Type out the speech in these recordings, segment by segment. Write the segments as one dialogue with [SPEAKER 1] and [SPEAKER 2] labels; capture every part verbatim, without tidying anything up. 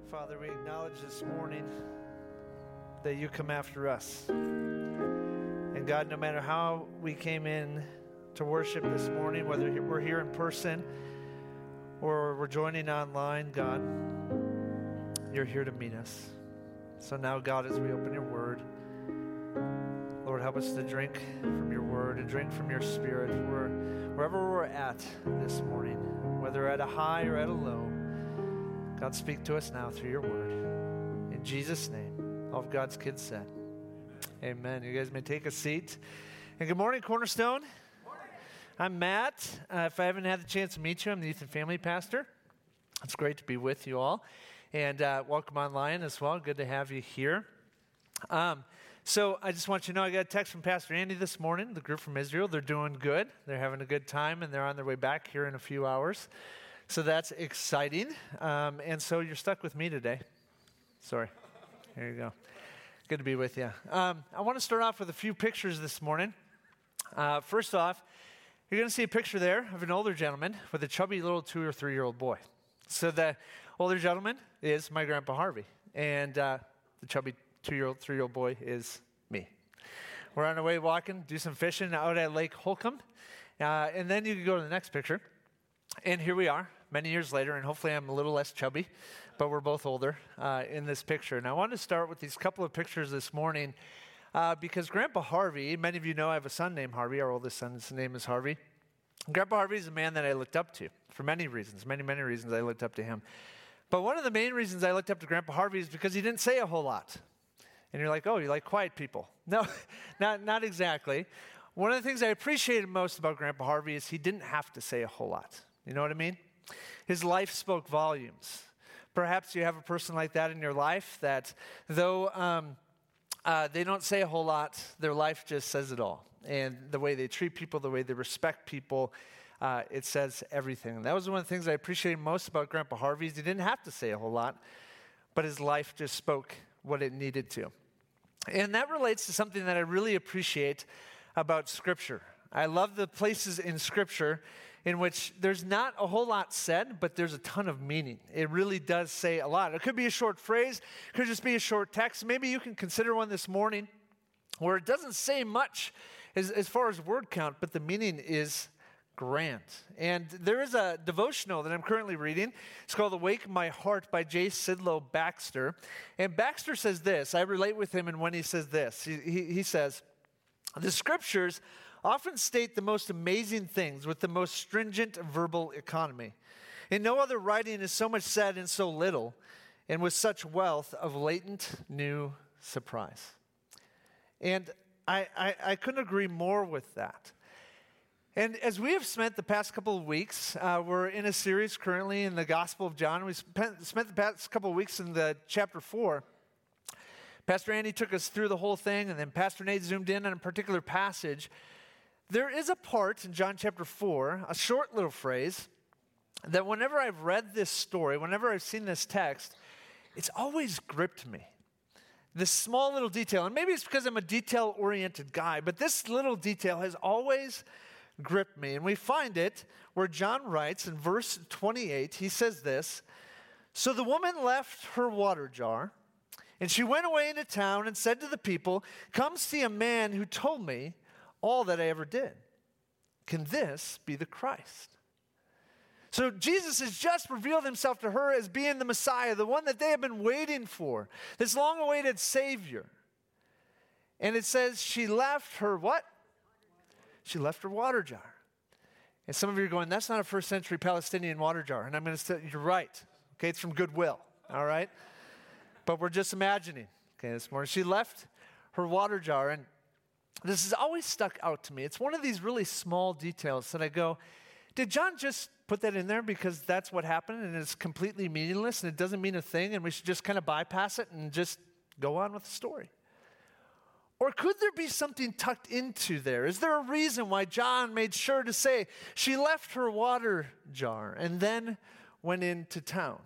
[SPEAKER 1] Father, we acknowledge this morning that you come after us. And God, no matter how we came in to worship this morning, whether we're here in person or we're joining online, God, you're here to meet us. So now, God, as we open your word, Lord, help us to drink from your word and drink from your spirit. Where, wherever we're at this morning, whether at a high or at a low, God, speak to us now through your word. In Jesus' name, all of God's kids said, amen. You guys may take a seat. And good morning, Cornerstone. Good morning. I'm Matt. Uh, if I haven't had the chance to meet you, I'm the youth and family pastor. It's great to be with you all. And uh, welcome online as well. Good to have you here. Um, so I just want you to know I got a text from Pastor Andy this morning, the group from Israel. They're doing good. They're having a good time, and they're on their way back here in a few hours. So that's exciting. Um, and so you're stuck with me today. Sorry. Here you go. Good to be with you. Um, I want to start off with a few pictures this morning. Uh, first off, you're going to see a picture there of an older gentleman with a chubby little two or three-year-old boy. So the older gentleman is my Grandpa Harvey, and uh, the chubby two-year-old, three-year-old boy is me. We're on our way walking, do some fishing out at Lake Holcomb, uh, and then you can go to the next picture. And here we are, many years later, and hopefully I'm a little less chubby, but we're both older uh, in this picture. And I wanted to start with these couple of pictures this morning uh, because Grandpa Harvey, many of you know I have a son named Harvey. Our oldest son's name is Harvey. Grandpa Harvey is a man that I looked up to for many reasons, many, many reasons I looked up to him. But one of the main reasons I looked up to Grandpa Harvey is because he didn't say a whole lot. And you're like, oh, you like quiet people. No, not, not exactly. One of the things I appreciated most about Grandpa Harvey is he didn't have to say a whole lot. You know what I mean? His life spoke volumes. Perhaps you have a person like that in your life that though um, uh, they don't say a whole lot, their life just says it all. And the way they treat people, the way they respect people, uh, it says everything. And that was one of the things I appreciated most about Grandpa Harvey is he didn't have to say a whole lot, but his life just spoke what it needed to. And that relates to something that I really appreciate about Scripture. I love the places in Scripture in which there's not a whole lot said, but there's a ton of meaning. It really does say a lot. It could be a short phrase, it could just be a short text. Maybe you can consider one this morning where it doesn't say much as, as far as word count, but the meaning is grand. And there is a devotional that I'm currently reading. It's called Awake My Heart by J. Sidlow Baxter. And Baxter says this. I relate with him, and when he says this, he, he, he says, the Scriptures often state the most amazing things with the most stringent verbal economy. In no other writing is so much said in so little, and with such wealth of latent new surprise. And I, I, I couldn't agree more with that. And as we have spent the past couple of weeks, uh, we're in a series currently in the Gospel of John. We spent, spent the past couple of weeks in the chapter four. Pastor Andy took us through the whole thing, and then Pastor Nate zoomed in on a particular passage. There is a part in John chapter four, a short little phrase, that whenever I've read this story, whenever I've seen this text, it's always gripped me. This small little detail, and maybe it's because I'm a detail-oriented guy, but this little detail has always gripped me. And we find it where John writes in verse twenty-eight, he says this, so the woman left her water jar, and she went away into town and said to the people, come see a man who told me all that I ever did. Can this be the Christ? So Jesus has just revealed himself to her as being the Messiah, the one that they have been waiting for, this long-awaited Savior. And it says she left her what? She left her water jar. And some of you are going, that's not a first century Palestinian water jar. And I'm going to say, you're right. Okay, it's from Goodwill, all right? But we're just imagining, okay, this morning. She left her water jar, and this has always stuck out to me. It's one of these really small details that I go, did John just put that in there because that's what happened and it's completely meaningless and it doesn't mean a thing and we should just kind of bypass it and just go on with the story? Or could there be something tucked into there? Is there a reason why John made sure to say she left her water jar and then went into town?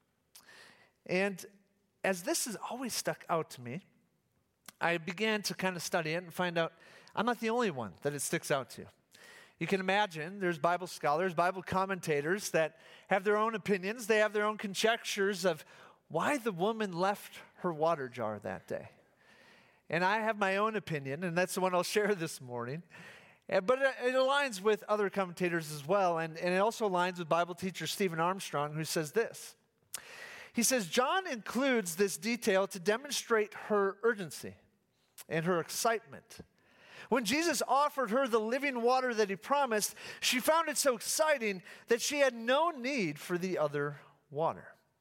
[SPEAKER 1] And as this has always stuck out to me, I began to kind of study it and find out I'm not the only one that it sticks out to. You can imagine there's Bible scholars, Bible commentators that have their own opinions. They have their own conjectures of why the woman left her water jar that day. And I have my own opinion, and that's the one I'll share this morning. Uh, But it it aligns with other commentators as well, and, and it also aligns with Bible teacher Stephen Armstrong, who says this. He says, John includes this detail to demonstrate her urgency and her excitement. When Jesus offered her the living water that he promised, she found it so exciting that she had no need for the other water.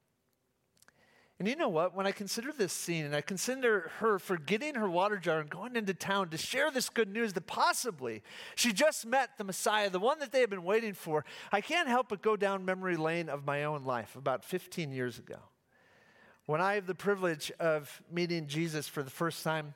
[SPEAKER 1] And you know what? When I consider this scene and I consider her forgetting her water jar and going into town to share this good news that possibly she just met the Messiah, the one that they have been waiting for, I can't help but go down memory lane of my own life about fifteen years ago, when I have the privilege of meeting Jesus for the first time,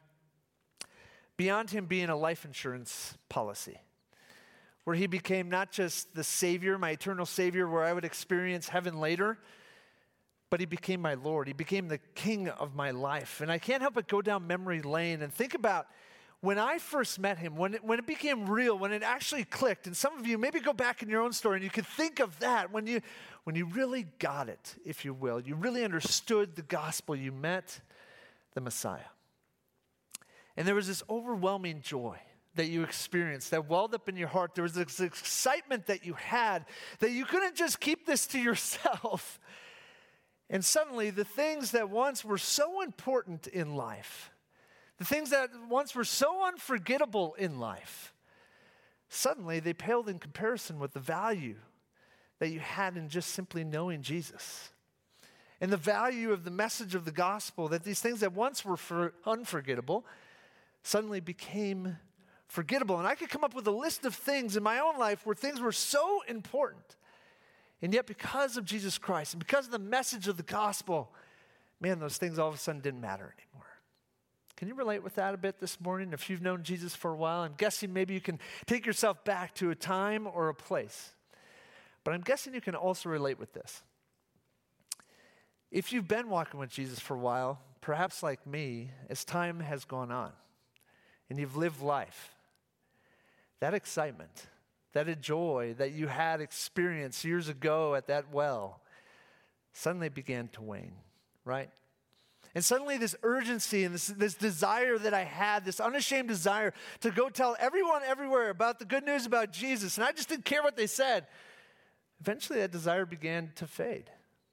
[SPEAKER 1] beyond him being a life insurance policy, where he became not just the Savior, my eternal Savior, where I would experience heaven later, but he became my Lord. He became the King of my life. And I can't help but go down memory lane and think about when I first met him, when it, when it became real, when it actually clicked. And some of you maybe go back in your own story and you could think of that when you, when you really got it, if you will. You really understood the gospel. You met the Messiah. And there was this overwhelming joy that you experienced, that welled up in your heart. There was this excitement that you had, that you couldn't just keep this to yourself. And suddenly, the things that once were so important in life, the things that once were so unforgettable in life, suddenly they paled in comparison with the value that you had in just simply knowing Jesus. And the value of the message of the gospel, that these things that once were for unforgettable suddenly became forgettable. And I could come up with a list of things in my own life where things were so important. And yet because of Jesus Christ and because of the message of the gospel, man, those things all of a sudden didn't matter anymore. Can you relate with that a bit this morning? If you've known Jesus for a while, I'm guessing maybe you can take yourself back to a time or a place. But I'm guessing you can also relate with this. If you've been walking with Jesus for a while, perhaps like me, as time has gone on and you've lived life, that excitement, that joy that you had experienced years ago at that well suddenly began to wane, right? And suddenly this urgency and this, this desire that I had, this unashamed desire to go tell everyone everywhere about the good news about Jesus, and I just didn't care what they said, eventually that desire began to fade.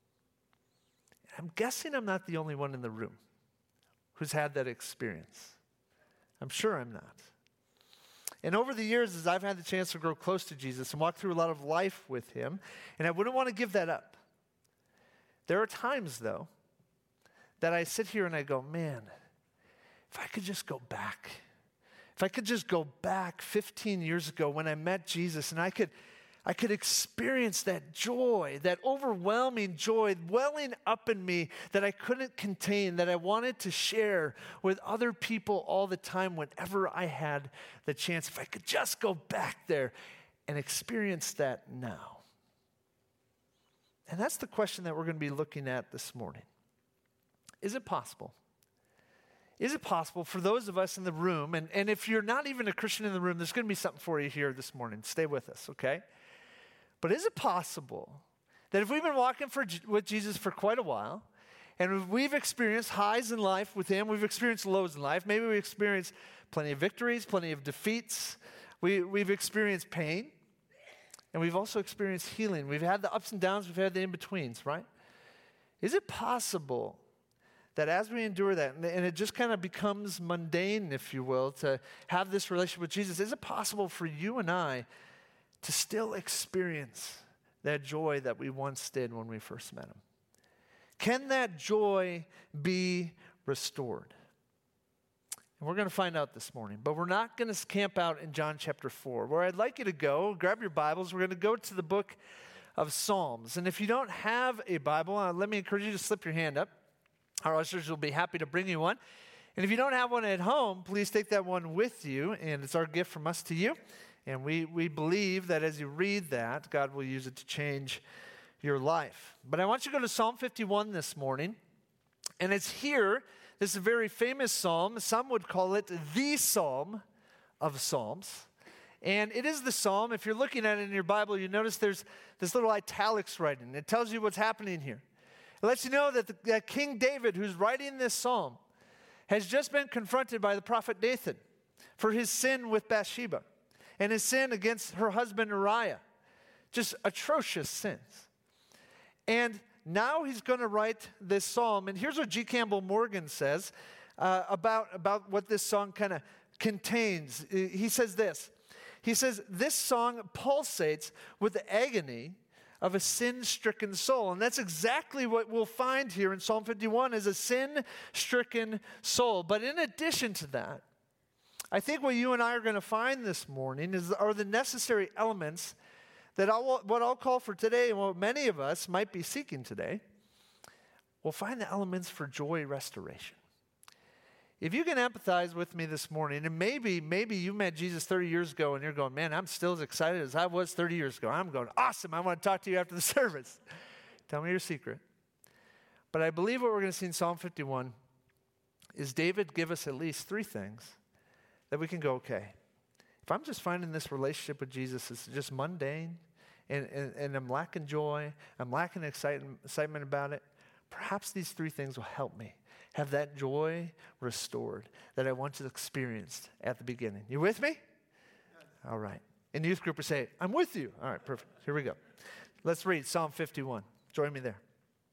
[SPEAKER 1] I'm guessing I'm not the only one in the room who's had that experience. I'm sure I'm not. And over the years, as I've had the chance to grow close to Jesus and walk through a lot of life with him, and I wouldn't want to give that up. There are times, though, that I sit here and I go, man, if I could just go back, if I could just go back fifteen years ago when I met Jesus and I could, I could experience that joy, that overwhelming joy welling up in me that I couldn't contain, that I wanted to share with other people all the time whenever I had the chance. If I could just go back there and experience that now. And that's the question that we're going to be looking at this morning. Is it possible? Is it possible for those of us in the room, and, and if you're not even a Christian in the room, there's going to be something for you here this morning. Stay with us, okay? But is it possible that if we've been walking for, with Jesus for quite a while, and we've experienced highs in life with him, we've experienced lows in life, maybe we experienced plenty of victories, plenty of defeats, we, we've experienced pain, and we've also experienced healing. We've had the ups and downs, we've had the in-betweens, right? Is it possible that as we endure that, and it just kind of becomes mundane, if you will, to have this relationship with Jesus, is it possible for you and I to still experience that joy that we once did when we first met him? Can that joy be restored? And we're going to find out this morning, but we're not going to camp out in John chapter four. Where I'd like you to go, grab your Bibles, we're going to go to the book of Psalms. And if you don't have a Bible, uh, let me encourage you to slip your hand up. Our ushers will be happy to bring you one. And if you don't have one at home, please take that one with you, and it's our gift from us to you. And we, we believe that as you read that, God will use it to change your life. But I want you to go to Psalm fifty-one this morning. And it's here, this is a very famous psalm. Some would call it the Psalm of Psalms. And it is the psalm. If you're looking at it in your Bible, you notice there's this little italics writing. It tells you what's happening here. It lets you know that, the, that King David, who's writing this psalm, has just been confronted by the prophet Nathan for his sin with Bathsheba and his sin against her husband Uriah. Just atrocious sins. And now he's going to write this psalm. And here's what G. Campbell Morgan says uh, about, about what this song kind of contains. He says this. He says, this song pulsates with the agony of a sin-stricken soul. And that's exactly what we'll find here in Psalm fifty-one, is a sin-stricken soul. But in addition to that, I think what you and I are going to find this morning is are the necessary elements that I'll, what I'll call for today, and what many of us might be seeking today. We'll find the elements for joy restoration. If you can empathize with me this morning, and maybe, maybe you met Jesus thirty years ago and you're going, man, I'm still as excited as I was thirty years ago. I'm going, awesome, I want to talk to you after the service. Tell me your secret. But I believe what we're going to see in Psalm fifty-one is David give us at least three things that we can go, okay, if I'm just finding this relationship with Jesus is just mundane and, and, and I'm lacking joy, I'm lacking excitement, excitement about it, perhaps these three things will help me have that joy restored that I once experienced at the beginning. You with me? All right. In the youth group, we say, I'm with you. All right, perfect. Here we go. Let's read Psalm fifty-one. Join me there.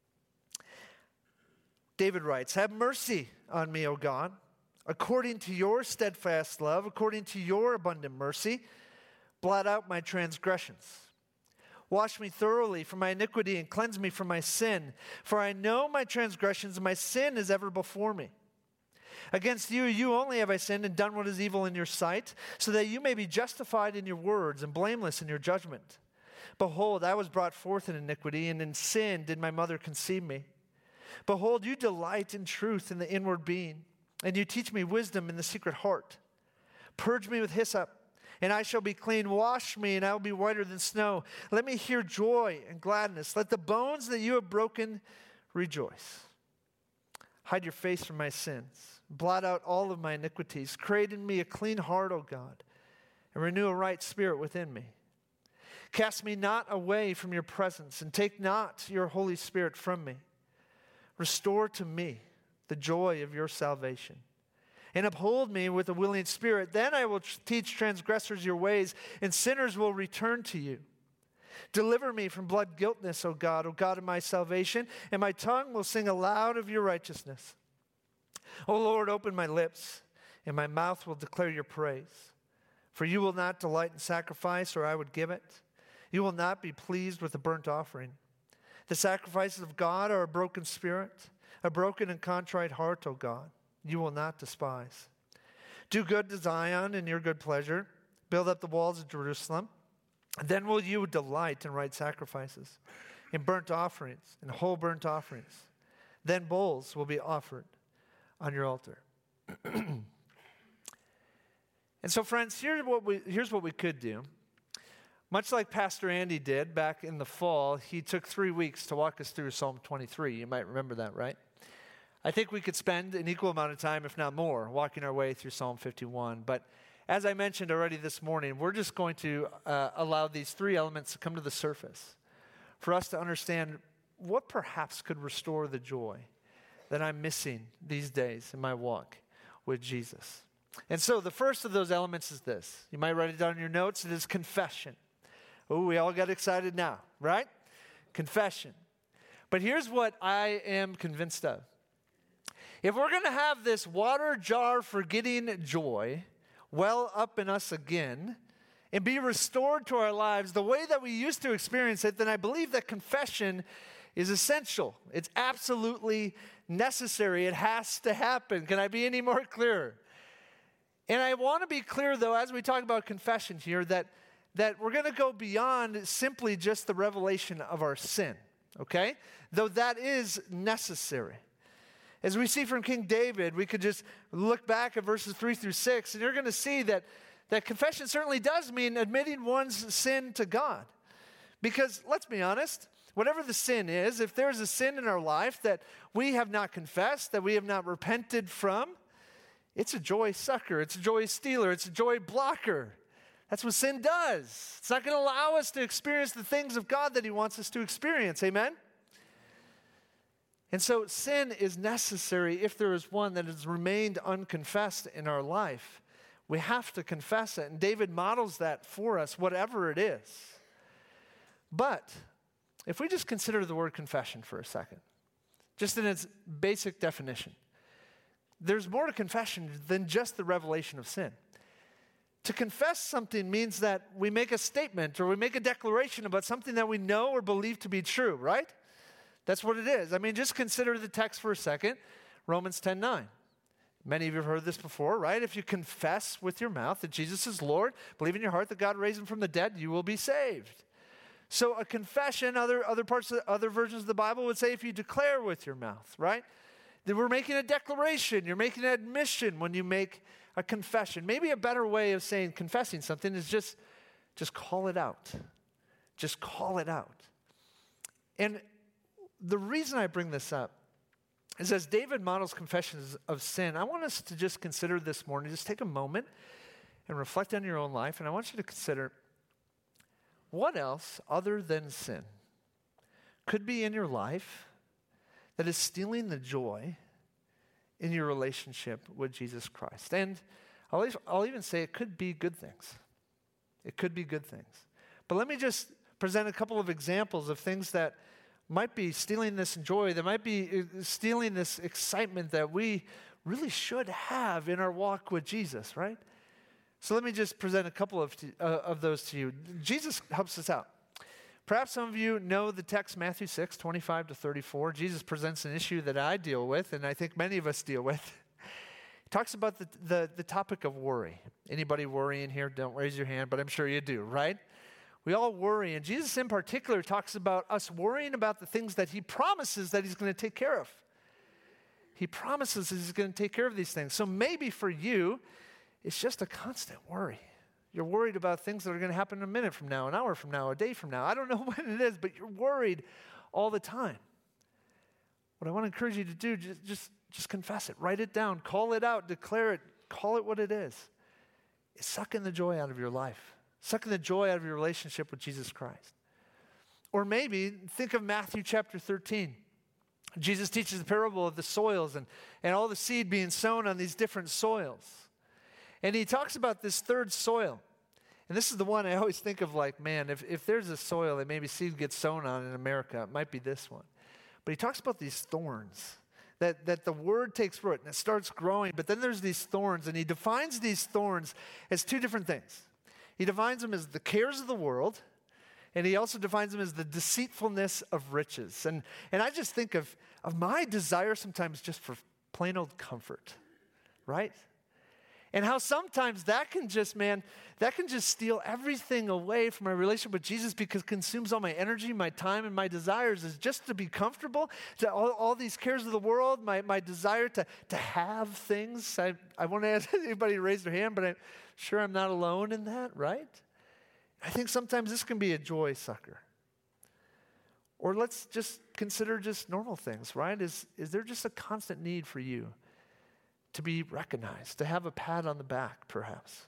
[SPEAKER 1] David writes, have mercy on me, O God, according to your steadfast love, according to your abundant mercy, blot out my transgressions. Wash me thoroughly from my iniquity and cleanse me from my sin. For I know my transgressions and my sin is ever before me. Against you, you only have I sinned and done what is evil in your sight, so that you may be justified in your words and blameless in your judgment. Behold, I was brought forth in iniquity, and in sin did my mother conceive me. Behold, you delight in truth in the inward being, and you teach me wisdom in the secret heart. Purge me with hyssop, and I shall be clean. Wash me, and I will be whiter than snow. Let me hear joy and gladness. Let the bones that you have broken rejoice. Hide your face from my sins. Blot out all of my iniquities. Create in me a clean heart, O God, and renew a right spirit within me. Cast me not away from your presence, and take not your Holy Spirit from me. Restore to me the joy of your salvation, and uphold me with a willing spirit. Then I will teach transgressors your ways, and sinners will return to you. Deliver me from blood guiltness, O God, O God of my salvation, and my tongue will sing aloud of your righteousness. O Lord, open my lips, and my mouth will declare your praise. For you will not delight in sacrifice, or I would give it. You will not be pleased with a burnt offering. The sacrifices of God are a broken spirit, a broken and contrite heart, O God, you will not despise. Do good to Zion in your good pleasure. Build up the walls of Jerusalem. Then will you delight in right sacrifices, in burnt offerings, in whole burnt offerings. Then bulls will be offered on your altar. And so, friends, here's what we, here's what we could do. Much like Pastor Andy did back in the fall, he took three weeks to walk us through Psalm twenty-three. You might remember that, right? I think we could spend an equal amount of time, if not more, walking our way through Psalm fifty-one. But as I mentioned already this morning, we're just going to uh, allow these three elements to come to the surface for us to understand what perhaps could restore the joy that I'm missing these days in my walk with Jesus. And so the first of those elements is this. You might write it down in your notes. It is confession. Oh, we all got excited now, right? Confession. But here's what I am convinced of. If we're going to have this water jar for getting joy well up in us again and be restored to our lives the way that we used to experience it, then I believe that confession is essential. It's absolutely necessary. It has to happen. Can I be any more clear? And I want to be clear, though, as we talk about confession here, that, that we're going to go beyond simply just the revelation of our sin, okay? Though that is necessary. As we see from King David, we could just look back at verses three through six, and you're going to see that, that confession certainly does mean admitting one's sin to God. Because, let's be honest, whatever the sin is, if there's a sin in our life that we have not confessed, that we have not repented from, it's a joy sucker, it's a joy stealer, it's a joy blocker. That's what sin does. It's not going to allow us to experience the things of God that he wants us to experience. Amen? And so sin is necessary if there is one that has remained unconfessed in our life. We have to confess it. And David models that for us, whatever it is. But if we just consider the word confession for a second, just in its basic definition, there's more to confession than just the revelation of sin. To confess something means that we make a statement or we make a declaration about something that we know or believe to be true, right? That's what it is. I mean, just consider the text for a second, Romans ten nine. Many of you have heard this before, right? If you confess with your mouth that Jesus is Lord, believe in your heart that God raised him from the dead, you will be saved. So a confession, other, other parts of the, other versions of the Bible would say if you declare with your mouth, right? That we're making a declaration. You're making an admission when you make a confession. Maybe a better way of saying confessing something is just, just call it out. Just call it out. And the reason I bring this up is as David models confessions of sin, I want us to just consider this morning, just take a moment and reflect on your own life. And I want you to consider what else other than sin could be in your life that is stealing the joy in your relationship with Jesus Christ. And I'll, I'll even say it could be good things. It could be good things. But let me just present a couple of examples of things that might be stealing this joy, that might be stealing this excitement that we really should have in our walk with Jesus, right? So let me just present a couple of, to, uh, of those to you. Jesus helps us out. Perhaps some of you know the text Matthew six, twenty-five to thirty-four. Jesus presents an issue that I deal with, and I think many of us deal with. He talks about the, the, the topic of worry. Anybody worrying here? Don't raise your hand, but I'm sure you do, right? We all worry, and Jesus in particular talks about us worrying about the things that he promises that he's going to take care of. He promises that he's going to take care of these things. So maybe for you, it's just a constant worry. You're worried about things that are going to happen a minute from now, an hour from now, a day from now. I don't know when it is, but you're worried all the time. What I want to encourage you to do, just, just, just confess it. Write it down. Call it out. Declare it. Call it what it is. It's sucking the joy out of your life. Sucking the joy out of your relationship with Jesus Christ. Or maybe think of Matthew chapter thirteen. Jesus teaches the parable of the soils and, and all the seed being sown on these different soils. And he talks about this third soil. And this is the one I always think of like, man, if, if there's a soil that maybe seed gets sown on in America, it might be this one. But he talks about these thorns, that, that the word takes root and it starts growing. But then there's these thorns, and he defines these thorns as two different things. He defines them as the cares of the world, and he also defines them as the deceitfulness of riches. And, and I just think of, of my desire sometimes just for plain old comfort, right? And how sometimes that can just, man, that can just steal everything away from my relationship with Jesus because it consumes all my energy, my time, and my desires is just to be comfortable, to all, all these cares of the world, my, my desire to, to have things. I, I won't ask anybody to raise their hand, but I'm sure I'm not alone in that, right? I think sometimes this can be a joy sucker. Or let's just consider just normal things, right? Is, is there just a constant need for you to be recognized, to have a pat on the back, perhaps?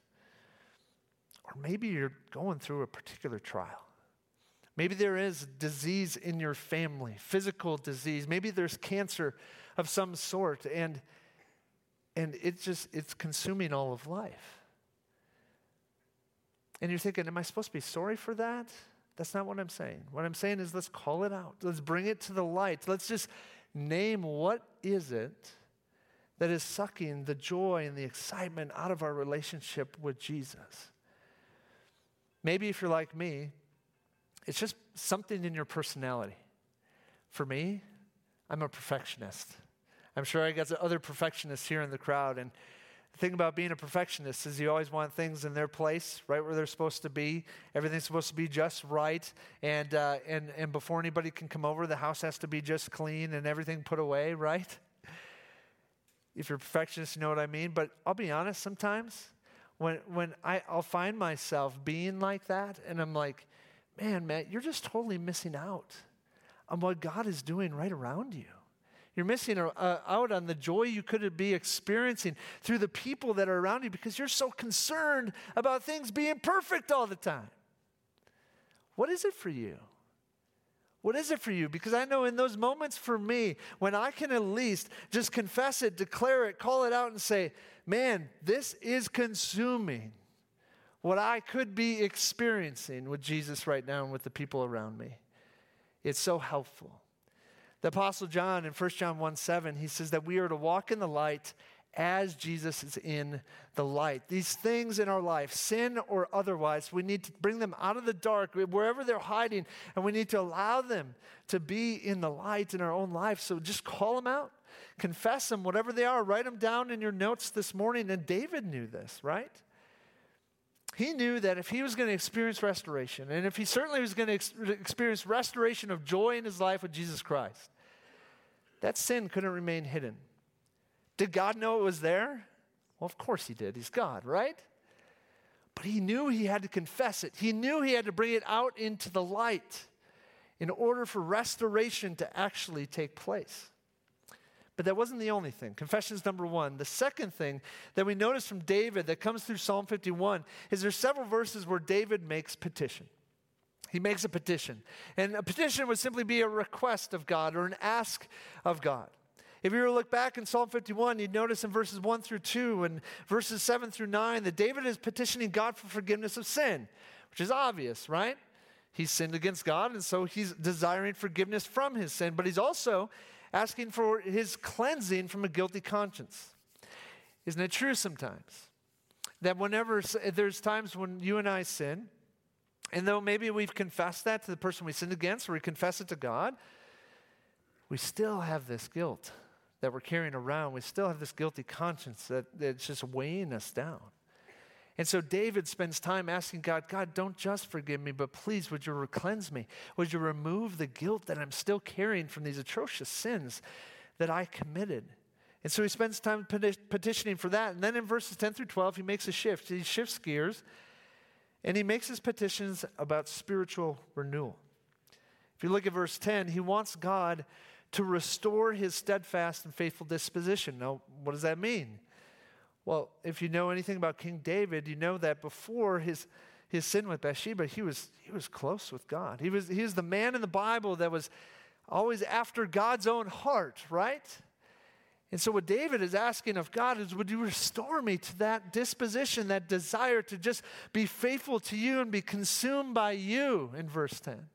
[SPEAKER 1] Or maybe you're going through a particular trial. Maybe there is disease in your family, physical disease. Maybe there's cancer of some sort, and, and it's just, it's consuming all of life. And you're thinking, am I supposed to be sorry for that? That's not what I'm saying. What I'm saying is let's call it out. Let's bring it to the light. Let's just name what is it that is sucking the joy and the excitement out of our relationship with Jesus. Maybe if you're like me, it's just something in your personality. For me, I'm a perfectionist. I'm sure I got other perfectionists here in the crowd, and the thing about being a perfectionist is you always want things in their place, right where they're supposed to be. Everything's supposed to be just right, and uh, and and before anybody can come over, the house has to be just clean and everything put away, right? If you're a perfectionist, you know what I mean. But I'll be honest, sometimes when when I, I'll find myself being like that, and I'm like, man, Matt, you're just totally missing out on what God is doing right around you. You're missing uh, out on the joy you could be experiencing through the people that are around you because you're so concerned about things being perfect all the time. What is it for you? What is it for you? Because I know in those moments for me, when I can at least just confess it, declare it, call it out and say, man, this is consuming what I could be experiencing with Jesus right now and with the people around me. It's so helpful. The Apostle John in First John one seven, he says that we are to walk in the light as Jesus is in the light. These things in our life, sin or otherwise, we need to bring them out of the dark, wherever they're hiding, and we need to allow them to be in the light in our own life. So just call them out, confess them, whatever they are, write them down in your notes this morning. And David knew this, right? He knew that if he was going to experience restoration, and if he certainly was going to ex- experience restoration of joy in his life with Jesus Christ, that sin couldn't remain hidden. Did God know it was there? Well, of course he did. He's God, right? But he knew he had to confess it. He knew he had to bring it out into the light in order for restoration to actually take place. But that wasn't the only thing. Confession is number one. The second thing that we notice from David that comes through Psalm fifty-one is there's several verses where David makes petition. He makes a petition. And a petition would simply be a request of God or an ask of God. If you were to look back in Psalm fifty-one, you'd notice in verses one through two and verses seven through nine that David is petitioning God for forgiveness of sin, which is obvious, right? He's sinned against God, and so he's desiring forgiveness from his sin, but he's also asking for his cleansing from a guilty conscience. Isn't it true sometimes that whenever there's times when you and I sin, and though maybe we've confessed that to the person we sinned against, or we confess it to God, we still have this guilt that we're carrying around. We still have this guilty conscience that, that's just weighing us down. And so David spends time asking God, God, don't just forgive me, but please, would you cleanse me? Would you remove the guilt that I'm still carrying from these atrocious sins that I committed? And so he spends time peti- petitioning for that. And then in verses ten through twelve, he makes a shift. He shifts gears, and he makes his petitions about spiritual renewal. If you look at verse ten, he wants God to restore his steadfast and faithful disposition. Now, what does that mean? Well, if you know anything about King David, you know that before his, his sin with Bathsheba, he was, he was close with God. He was, he was the man in the Bible that was always after God's own heart, right? And so what David is asking of God is, would you restore me to that disposition, that desire to just be faithful to you and be consumed by you, in verse ten.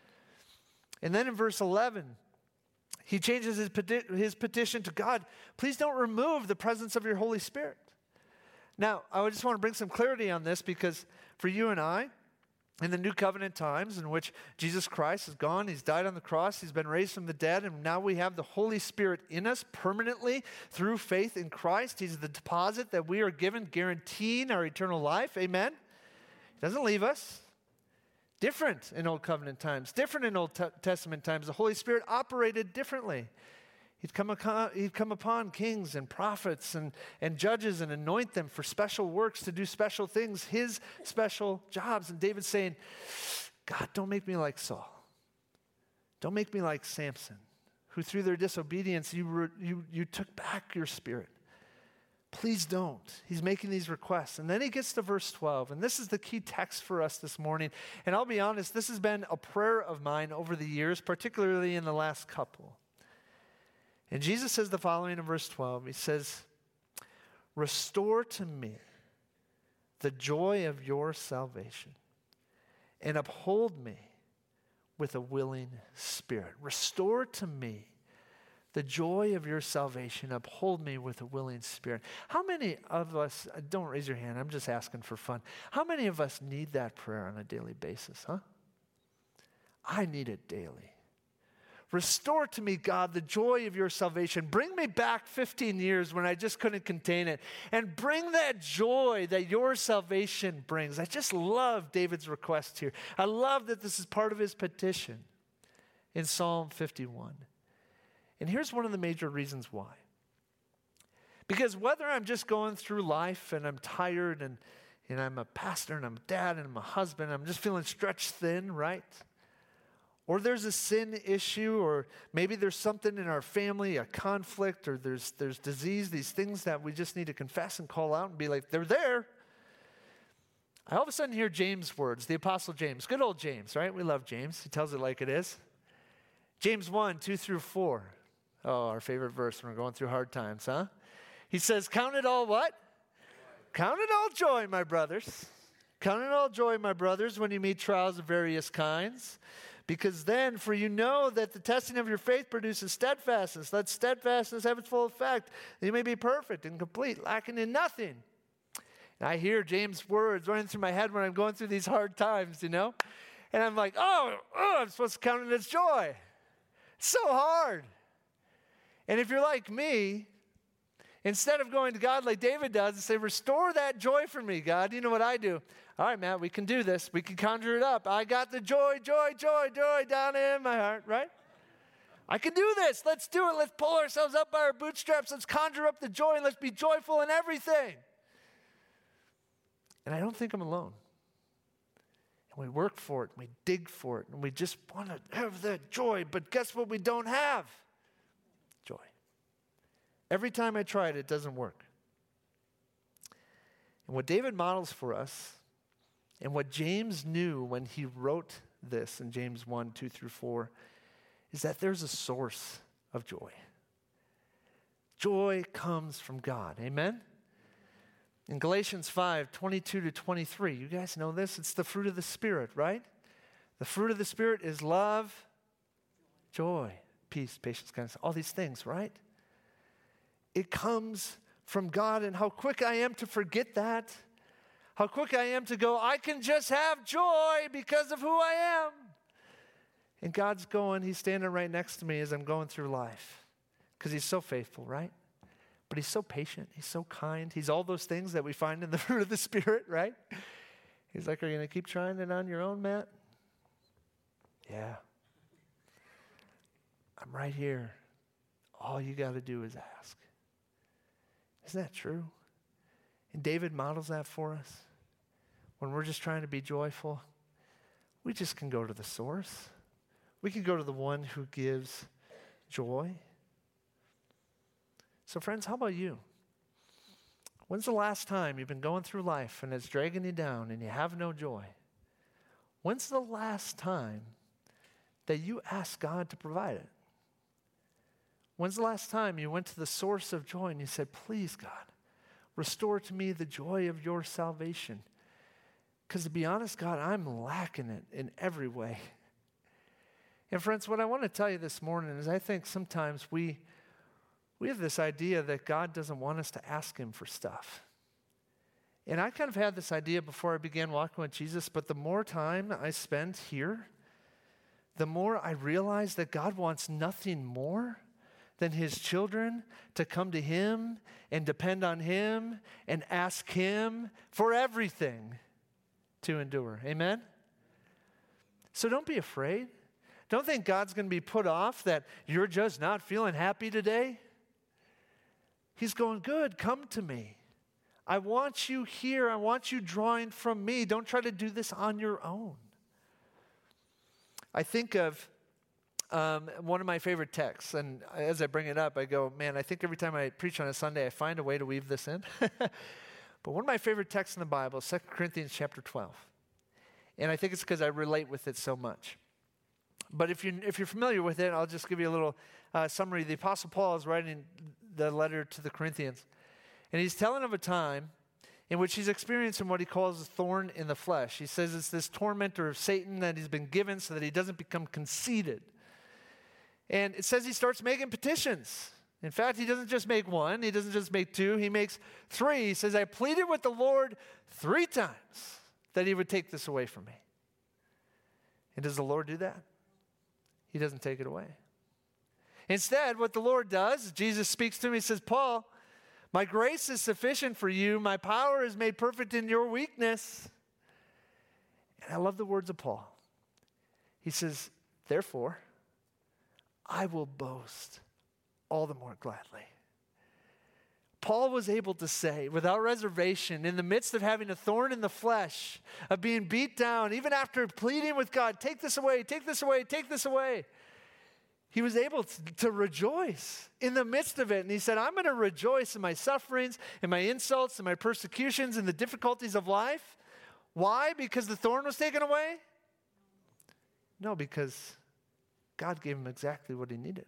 [SPEAKER 1] And then in verse eleven, he changes his, peti- his petition to God, please don't remove the presence of your Holy Spirit. Now, I just want to bring some clarity on this because for you and I, in the new covenant times in which Jesus Christ is gone, he's died on the cross, he's been raised from the dead, and now we have the Holy Spirit in us permanently through faith in Christ. He's the deposit that we are given, guaranteeing our eternal life. Amen? He doesn't leave us. Different in Old Covenant times, different in Old T- Testament times. The Holy Spirit operated differently. He'd come, upon, he'd come upon kings and prophets and, and judges and anoint them for special works to do special things, his special jobs. And David's saying, God, don't make me like Saul. Don't make me like Samson, who through their disobedience, you, re, you, you took back your spirit. Please don't. He's making these requests. And then he gets to verse twelve, and this is the key text for us this morning. And I'll be honest, this has been a prayer of mine over the years, particularly in the last couple. And Jesus says the following in verse twelve. He says, restore to me the joy of your salvation and uphold me with a willing spirit. Restore to me the joy of your salvation, uphold me with a willing spirit. How many of us, don't raise your hand, I'm just asking for fun. How many of us need that prayer on a daily basis, huh? I need it daily. Restore to me, God, the joy of your salvation. Bring me back fifteen years when I just couldn't contain it. And bring that joy that your salvation brings. I just love David's request here. I love that this is part of his petition in Psalm fifty-one. And here's one of the major reasons why. Because whether I'm just going through life and I'm tired and, and I'm a pastor and I'm a dad and I'm a husband, I'm just feeling stretched thin, right? Or there's a sin issue, or maybe there's something in our family, a conflict, or there's, there's disease, these things that we just need to confess and call out and be like, they're there. I all of a sudden hear James' words, the Apostle James, good old James, right? We love James. He tells it like it is. James one, two through four. Oh, our favorite verse when we're going through hard times, huh? He says, count it all what? Count it all joy, my brothers. Count it all joy, my brothers, when you meet trials of various kinds. Because then, for you know that the testing of your faith produces steadfastness. Let steadfastness have its full effect, that you may be perfect and complete, lacking in nothing. And I hear James' words running through my head when I'm going through these hard times, you know? And I'm like, oh, oh I'm supposed to count it as joy. It's so hard. And if you're like me, instead of going to God like David does and say, restore that joy for me, God, you know what I do? All right, Matt, we can do this. We can conjure it up. I got the joy, joy, joy, joy down in my heart, right? I can do this. Let's do it. Let's pull ourselves up by our bootstraps. Let's conjure up the joy and let's be joyful in everything. And I don't think I'm alone. And we work for it, and we dig for it, and we just want to have that joy. But guess what we don't have? Joy. Every time I try it, it doesn't work. And what David models for us, and what James knew when he wrote this in James one, two through four, is that there's a source of joy. Joy comes from God. Amen? In Galatians five, twenty-two to twenty-three, you guys know this? It's the fruit of the Spirit, right? The fruit of the Spirit is love, joy, peace, patience, kindness, all these things, right? It comes from God, and how quick I am to forget that. How quick I am to go, I can just have joy because of who I am. And God's going, he's standing right next to me as I'm going through life because he's so faithful, right? But he's so patient. He's so kind. He's all those things that we find in the fruit of the Spirit, right? He's like, are you going to keep trying it on your own, Matt? Yeah. I'm right here. All you got to do is ask. Isn't that true? And David models that for us. When we're just trying to be joyful, we just can go to the source. We can go to the one who gives joy. So friends, how about you? When's the last time you've been going through life and it's dragging you down and you have no joy? When's the last time that you asked God to provide it? When's the last time you went to the source of joy and you said, please, God, restore to me the joy of your salvation? Because to be honest, God, I'm lacking it in every way. And friends, what I want to tell you this morning is I think sometimes we we have this idea that God doesn't want us to ask him for stuff. And I kind of had this idea before I began walking with Jesus, but the more time I spend here, the more I realize that God wants nothing more than his children to come to him and depend on him and ask him for everything to endure. Amen? So don't be afraid. Don't think God's going to be put off that you're just not feeling happy today. He's going, good, come to me. I want you here. I want you drawing from me. Don't try to do this on your own. I think of um, one of my favorite texts, and as I bring it up, I go, man, I think every time I preach on a Sunday, I find a way to weave this in. But one of my favorite texts in the Bible is Second Corinthians chapter twelve. And I think it's because I relate with it so much. But if you're, if you're familiar with it, I'll just give you a little uh, summary. The Apostle Paul is writing the letter to the Corinthians. And he's telling of a time in which he's experiencing what he calls a thorn in the flesh. He says it's this tormentor of Satan that he's been given so that he doesn't become conceited. And it says he starts making petitions. In fact, he doesn't just make one. He doesn't just make two. He makes three. He says, I pleaded with the Lord three times that he would take this away from me. And does the Lord do that? He doesn't take it away. Instead, what the Lord does, Jesus speaks to him, he says, Paul, my grace is sufficient for you. My power is made perfect in your weakness. And I love the words of Paul. He says, therefore, I will boast all the more gladly. Paul was able to say without reservation, in the midst of having a thorn in the flesh, of being beat down, even after pleading with God, take this away, take this away, take this away, he was able to, to rejoice in the midst of it. And he said, I'm going to rejoice in my sufferings, in my insults, in my persecutions, in the difficulties of life. Why? Because the thorn was taken away? No, because God gave him exactly what he needed.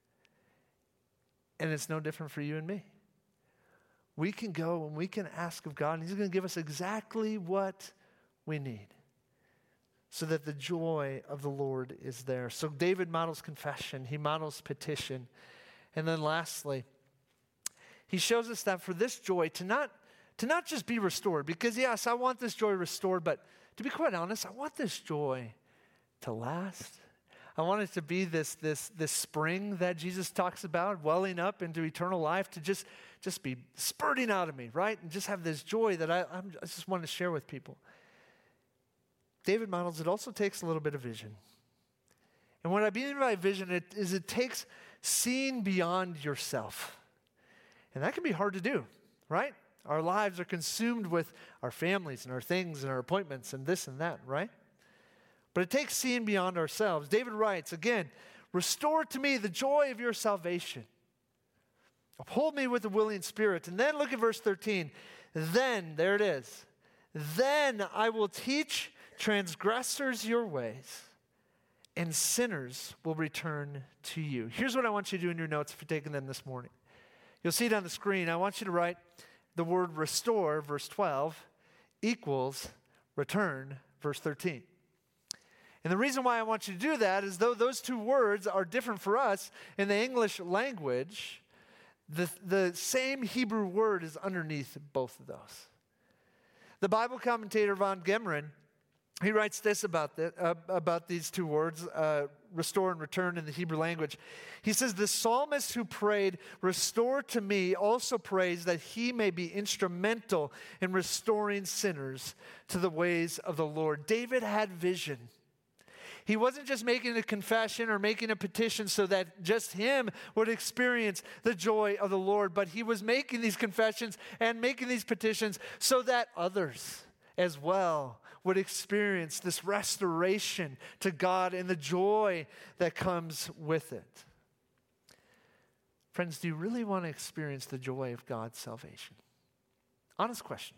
[SPEAKER 1] And it's no different for you and me. We can go and we can ask of God, and he's going to give us exactly what we need so that the joy of the Lord is there. So David models confession. He models petition. And then lastly, he shows us that for this joy to not, to not just be restored, because yes, I want this joy restored, but to be quite honest, I want this joy to last. I want it to be this, this, this spring that Jesus talks about, welling up into eternal life, to just, just be spurting out of me, right? And just have this joy that I, I'm, I just want to share with people. David models it also takes a little bit of vision. And what I mean by vision it, is it takes seeing beyond yourself. And that can be hard to do, right? Our lives are consumed with our families and our things and our appointments and this and that, right? But it takes seeing beyond ourselves. David writes, again, restore to me the joy of your salvation. Uphold me with a willing spirit. And then look at verse thirteen. Then, there it is. Then I will teach transgressors your ways, and sinners will return to you. Here's what I want you to do in your notes if you're taking them this morning. You'll see it on the screen. I want you to write the word restore, verse twelve, equals return, verse thirteen. And the reason why I want you to do that is though those two words are different for us, in the English language, the, the same Hebrew word is underneath both of those. The Bible commentator Von Gemeren, he writes this about, the, uh, about these two words, uh, restore and return in the Hebrew language. He says, the psalmist who prayed, restore to me, also prays that he may be instrumental in restoring sinners to the ways of the Lord. David had vision. He wasn't just making a confession or making a petition so that just him would experience the joy of the Lord, but he was making these confessions and making these petitions so that others as well would experience this restoration to God and the joy that comes with it. Friends, do you really want to experience the joy of God's salvation? Honest question.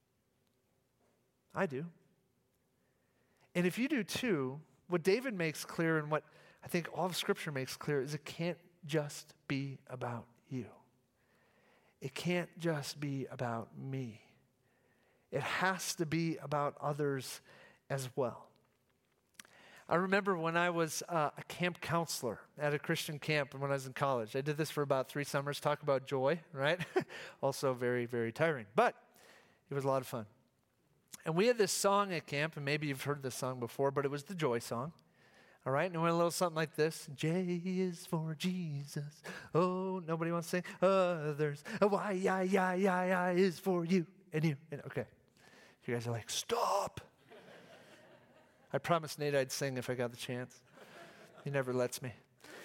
[SPEAKER 1] I do. And if you do too, what David makes clear and what I think all of Scripture makes clear is it can't just be about you. It can't just be about me. It has to be about others as well. I remember when I was uh, a camp counselor at a Christian camp when I was in college. I did this for about three summers, talk about joy, right? Also very, very tiring, but it was a lot of fun. And we had this song at camp, and maybe you've heard this song before, but it was the Joy song. All right, and it went a little something like this. J is for Jesus. Oh, nobody wants to sing. Others. Y, Y, Y, Y, Y is for you and you. And, okay. You guys are like, stop. I promised Nate I'd sing if I got the chance. He never lets me.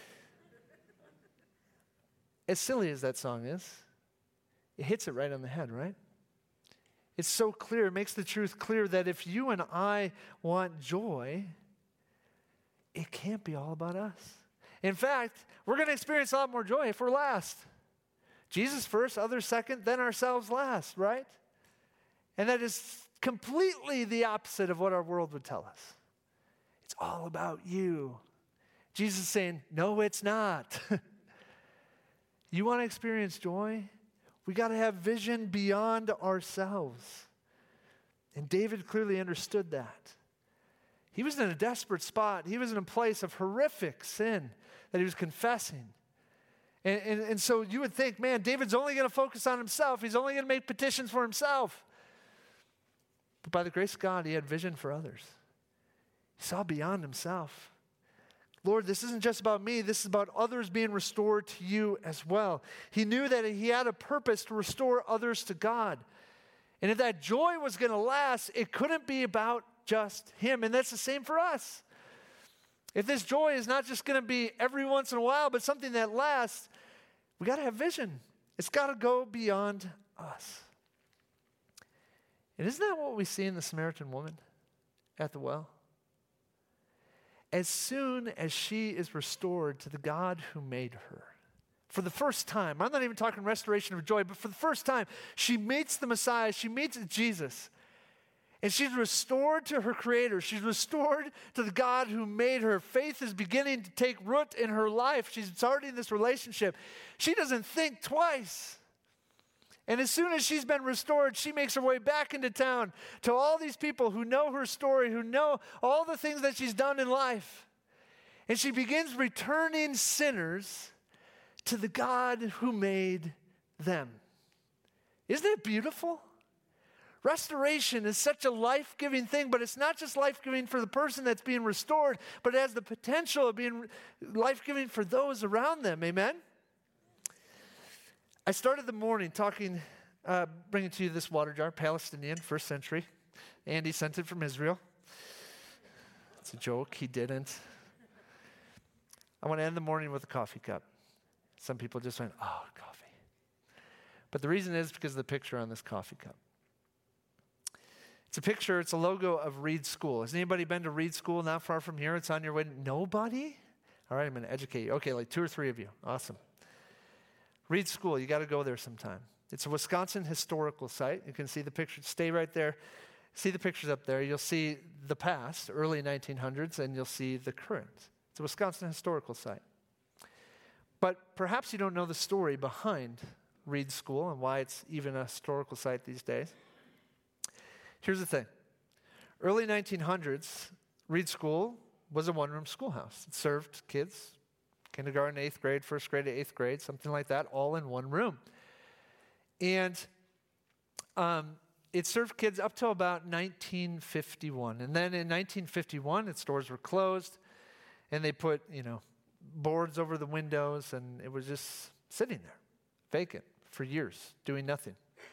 [SPEAKER 1] As silly as that song is, it hits it right on the head, right? It's so clear. It makes the truth clear that if you and I want joy, it can't be all about us. In fact, we're going to experience a lot more joy if we're last. Jesus first, others second, then ourselves last, right? And that is completely the opposite of what our world would tell us. It's all about you. Jesus is saying, no, it's not. You want to experience joy? We got to have vision beyond ourselves. And David clearly understood that. He was in a desperate spot. He was in a place of horrific sin that he was confessing. And, and, and so you would think, man, David's only going to focus on himself. He's only going to make petitions for himself. But by the grace of God, he had vision for others. He saw beyond himself. Lord, this isn't just about me. This is about others being restored to you as well. He knew that he had a purpose to restore others to God. And if that joy was going to last, it couldn't be about just him. And that's the same for us. If this joy is not just going to be every once in a while, but something that lasts, we got to have vision. It's got to go beyond us. And isn't that what we see in the Samaritan woman at the well? As soon as she is restored to the God who made her, for the first time, I'm not even talking restoration of joy, but for the first time, she meets the Messiah, she meets Jesus. And she's restored to her Creator. She's restored to the God who made her. Faith is beginning to take root in her life. She's starting this relationship. She doesn't think twice. And as soon as she's been restored, she makes her way back into town to all these people who know her story, who know all the things that she's done in life. And she begins returning sinners to the God who made them. Isn't it beautiful? Restoration is such a life-giving thing, but it's not just life-giving for the person that's being restored, but it has the potential of being life-giving for those around them. Amen? I started the morning talking, uh, bringing to you this water jar, Palestinian, first century. Andy sent it from Israel. It's a joke. He didn't. I want to end the morning with a coffee cup. Some people just went, oh, coffee. But the reason is because of the picture on this coffee cup. It's a picture, it's a logo of Reed School. Has anybody been to Reed School not far from here? It's on your way. Nobody? All right, I'm going to educate you. Okay, like two or three of you. Awesome. Reed School, you got to go there sometime. It's a Wisconsin historical site. You can see the pictures. Stay right there. See the pictures up there. You'll see the past, early nineteen hundreds, and you'll see the current. It's a Wisconsin historical site. But perhaps you don't know the story behind Reed School and why it's even a historical site these days. Here's the thing. Early nineteen hundreds, Reed School was a one-room schoolhouse. It served kids, kindergarten, eighth grade, first grade to eighth grade, something like that, all in one room. And um, it served kids up till about nineteen fifty-one. And then in nineteen fifty-one, its doors were closed, and they put, you know, boards over the windows, and it was just sitting there, vacant, for years, doing nothing.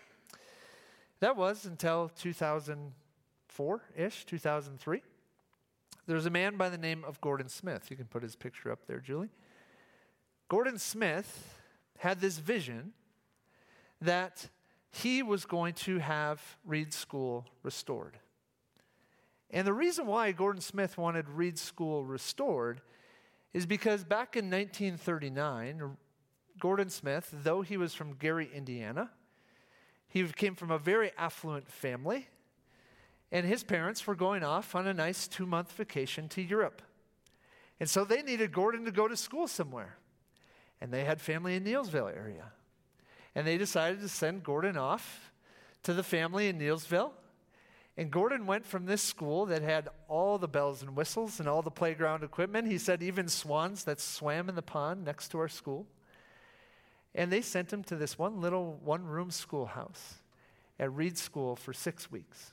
[SPEAKER 1] That was until two thousand four-ish, two thousand three. There was a man by the name of Gordon Smith. You can put his picture up there, Julie. Gordon Smith had this vision that he was going to have Reed School restored. And the reason why Gordon Smith wanted Reed School restored is because back in nineteen thirty-nine, Gordon Smith, though he was from Gary, Indiana, he came from a very affluent family, and his parents were going off on a nice two-month vacation to Europe. And so they needed Gordon to go to school somewhere. And they had family in Neillsville area. And they decided to send Gordon off to the family in Neillsville. And Gordon went from this school that had all the bells and whistles and all the playground equipment. He said even swans that swam in the pond next to our school. And they sent him to this one little one-room schoolhouse at Reed School for six weeks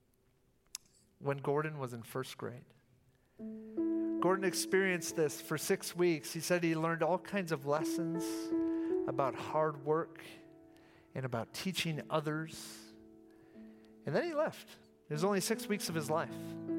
[SPEAKER 1] when Gordon was in first grade. Gordon experienced this for six weeks. He said he learned all kinds of lessons about hard work and about teaching others. And then he left. It was only six weeks of his life.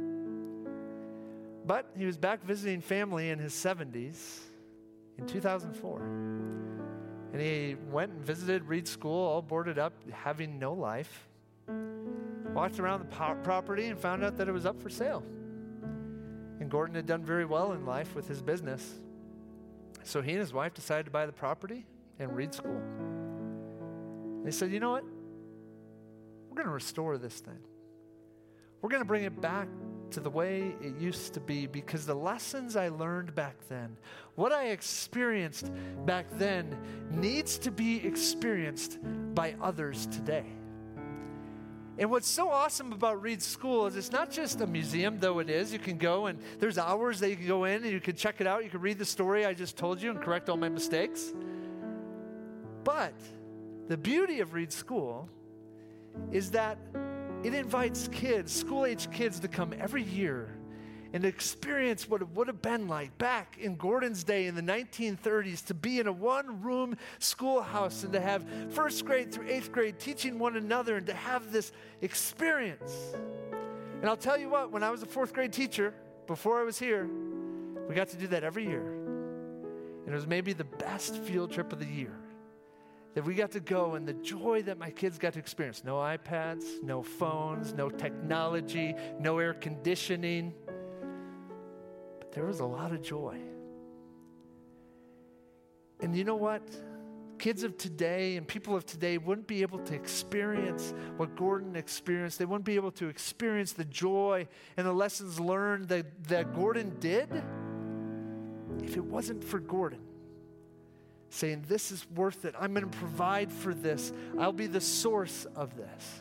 [SPEAKER 1] But he was back visiting family in his seventies in two thousand four. And he went and visited Reed School, all boarded up, having no life. Walked around the po- property and found out that it was up for sale. And Gordon had done very well in life with his business. So he and his wife decided to buy the property and Reed School. They said, you know what? We're going to restore this thing. We're going to bring it back to the way it used to be, because the lessons I learned back then, what I experienced back then, needs to be experienced by others today. And what's so awesome about Reed School is it's not just a museum, though it is. You can go and there's hours that you can go in and you can check it out. You can read the story I just told you and correct all my mistakes. But the beauty of Reed School is that it invites kids, school-age kids, to come every year and experience what it would have been like back in Gordon's day in the nineteen thirties to be in a one-room schoolhouse and to have first grade through eighth grade teaching one another and to have this experience. And I'll tell you what, when I was a fourth grade teacher, before I was here, we got to do that every year. And it was maybe the best field trip of the year. That we got to go, and the joy that my kids got to experience. No iPads, no phones, no technology, no air conditioning. But there was a lot of joy. And you know what? kids of today and people of today wouldn't be able to experience what Gordon experienced. They wouldn't be able to experience the joy and the lessons learned that, that Gordon did if it wasn't for Gordon saying, this is worth it. I'm going to provide for this. I'll be the source of this.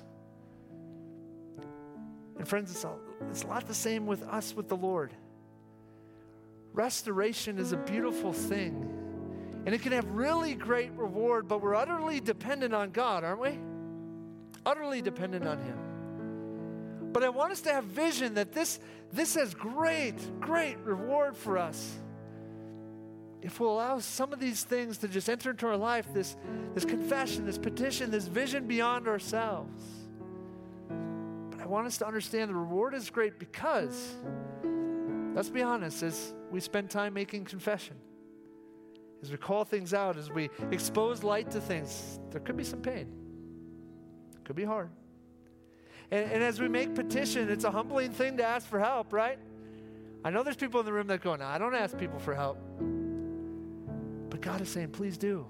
[SPEAKER 1] And friends, it's a, it's a lot the same with us with the Lord. Restoration is a beautiful thing. And it can have really great reward, but we're utterly dependent on God, aren't we? Utterly dependent on Him. But I want us to have vision that this, this has great, great reward for us. If we'll allow some of these things to just enter into our life, this, this confession, this petition, this vision beyond ourselves. But I want us to understand the reward is great because, let's be honest, as we spend time making confession, as we call things out, as we expose light to things, there could be some pain. It could be hard. And, and as we make petition, it's a humbling thing to ask for help, right? I know there's people in the room that go, no, I don't ask people for help. But God is saying, please do.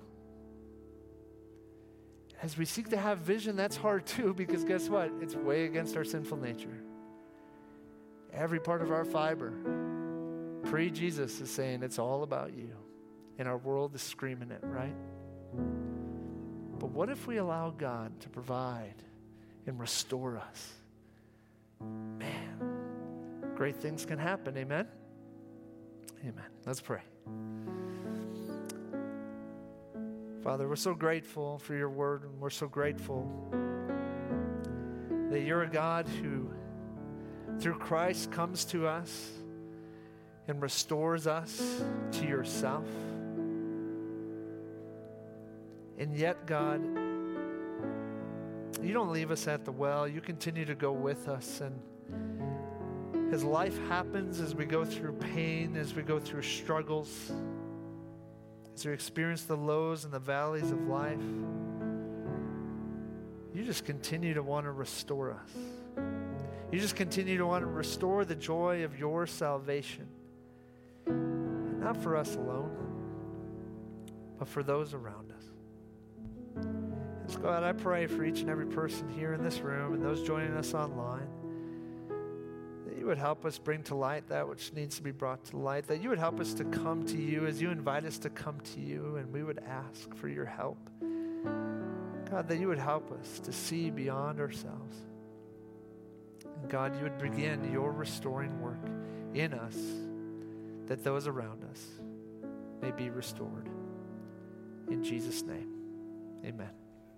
[SPEAKER 1] As we seek to have vision, that's hard too, because guess what? It's way against our sinful nature. Every part of our fiber, pre-Jesus, is saying it's all about you. And our world is screaming it, right? But what if we allow God to provide and restore us? Man, great things can happen, amen? Amen. Let's pray. Father, we're so grateful for your word, and we're so grateful that you're a God who, through Christ, comes to us and restores us to yourself. And yet, God, you don't leave us at the well. You continue to go with us. And as life happens, as we go through pain, as we go through struggles, as we experience the lows and the valleys of life, you just continue to want to restore us. You just continue to want to restore the joy of your salvation. Not for us alone, but for those around us. And so God, I pray for each and every person here in this room and those joining us online, that you would help us bring to light that which needs to be brought to light, that you would help us to come to you as you invite us to come to you, and we would ask for your help. God, that you would help us to see beyond ourselves. And God, you would begin your restoring work in us, that those around us may be restored. In Jesus' name, amen.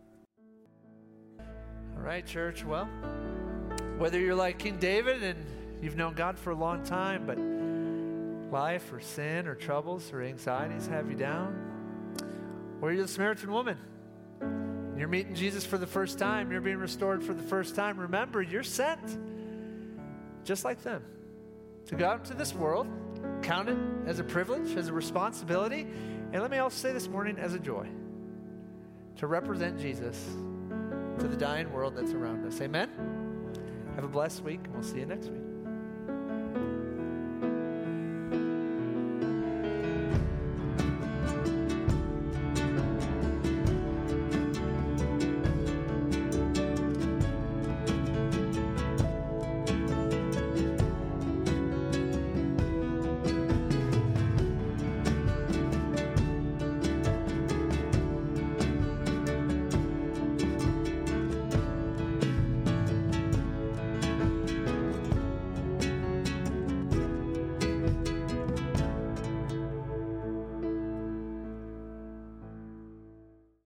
[SPEAKER 1] All right, church, well, whether you're like King David and you've known God for a long time, but life or sin or troubles or anxieties have you down, or you're the Samaritan woman, and you're meeting Jesus for the first time, you're being restored for the first time, remember, you're sent, just like them, to go out into this world, count it as a privilege, as a responsibility, and let me also say this morning, as a joy, to represent Jesus to the dying world that's around us. Amen? Have a blessed week, and we'll see you next week.